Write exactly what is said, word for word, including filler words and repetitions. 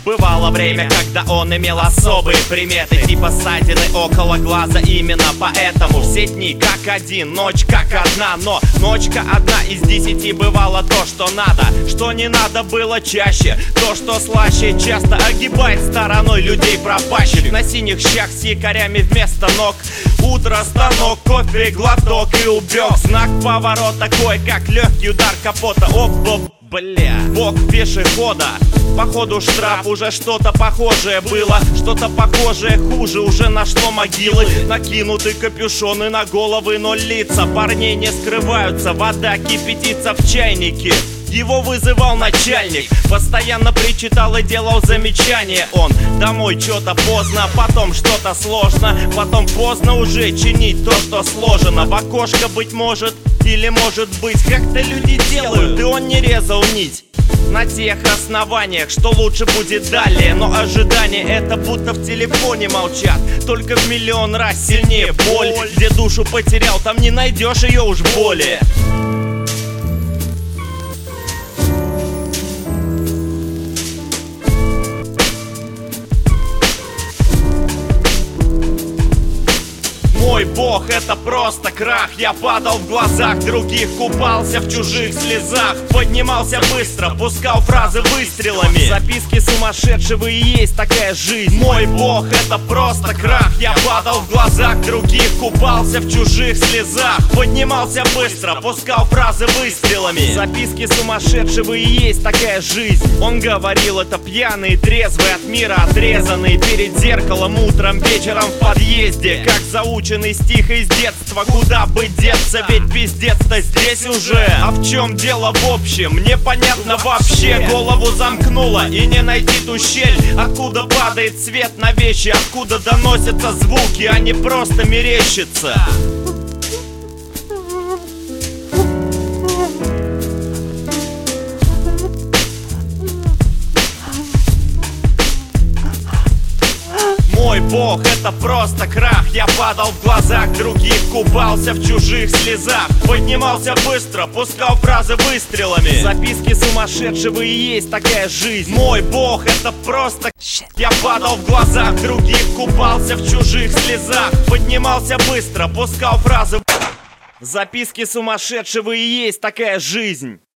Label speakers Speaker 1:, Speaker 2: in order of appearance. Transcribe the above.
Speaker 1: Бывало время, когда он имел особые приметы, типа ссадины около глаза. Именно поэтому все дни как один, ночь как одна. Но ночка одна из десяти бывало то, что надо. Что не надо было чаще, то, что слаще, часто огибает стороной людей пропащих. На синих щах с якорями вместо ног. Утро, станок, кофе, глоток и убег. Знак поворота, кое-как легкий удар капота. Оп-оп, бля, бок пешехода. Походу штраф, уже что-то похожее было. Что-то похожее хуже, уже нашло могилы. Накинуты капюшоны на головы, но лица парней не скрываются. Вода кипятится в чайнике. Его вызывал начальник, постоянно причитал и делал замечания. Он: домой что-то поздно, потом что-то сложно, потом поздно уже чинить то, что сложено. В окошко, быть может, или может быть, как-то люди делают, и он не резал нить на тех основаниях, что лучше будет далее. Но ожидания это будто в телефоне молчат, только в миллион раз сильнее боль. Где душу потерял, там не найдешь ее уж более. Мой бог, это просто крах. Я падал в глазах других, купался в чужих слезах. Поднимался быстро, пускал фразы выстрелами. Записки сумасшедшего и есть такая жизнь. Мой бог, это просто крах. Я падал в глазах других, купался в чужих слезах. Поднимался быстро, пускал фразы выстрелами. Записки сумасшедшего и есть такая жизнь. Он говорил это пьяный, трезвый, от мира отрезанный. Перед зеркалом утром, вечером в подъезде, как заученный стих из детства. Куда бы деться, ведь пиздец-то здесь уже. А в чем дело в общем, непонятно вообще. Голову замкнуло и не найти ту щель, откуда падает свет на вещи, откуда доносятся звуки, а не просто мерещится. Мой бог, это просто крах. Я падал в глазах других, купался в чужих слезах. Поднимался быстро, пускал фразы выстрелами. Записки сумасшедшего и есть такая жизнь. Мой бог, это просто Я падал в глазах других, купался в чужих слезах. Поднимался быстро, пускал фразы. Записки сумасшедшего и есть такая жизнь.